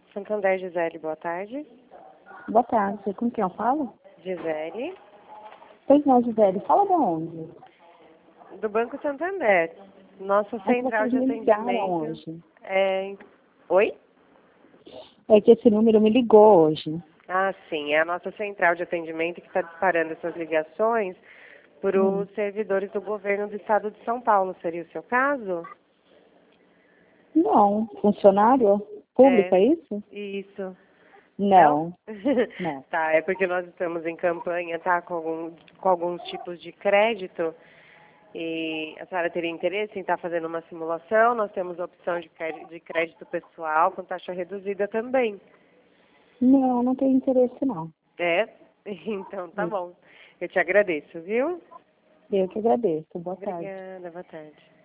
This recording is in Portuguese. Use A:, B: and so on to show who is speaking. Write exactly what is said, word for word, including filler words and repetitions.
A: Santander, Gisele, boa tarde.
B: Boa tarde, com quem eu falo?
A: Gisele.
B: Pois não, Gisele, fala de onde?
A: Do Banco Santander. Nossa
B: É que
A: central
B: vocês
A: de
B: me ligaram
A: atendimento.
B: hoje.
A: É... Oi?
B: É que esse número me ligou hoje.
A: Ah, sim. É a nossa central de atendimento que está disparando essas ligações para
B: Hum.
A: os servidores do governo do estado de São Paulo. Seria o seu caso?
B: Não, funcionário público,
A: É,
B: é isso?
A: isso. Não?
B: Não, não.
A: Tá, é porque nós estamos em campanha, tá? Com, algum, com alguns tipos de crédito. E a senhora teria interesse em estar fazendo uma simulação? Nós temos a opção de crédito, de crédito pessoal com taxa reduzida também.
B: Não, não tenho interesse não.
A: É? Então tá bom. Eu te agradeço, viu?
B: Eu que agradeço. Boa tarde.
A: Obrigada, boa tarde.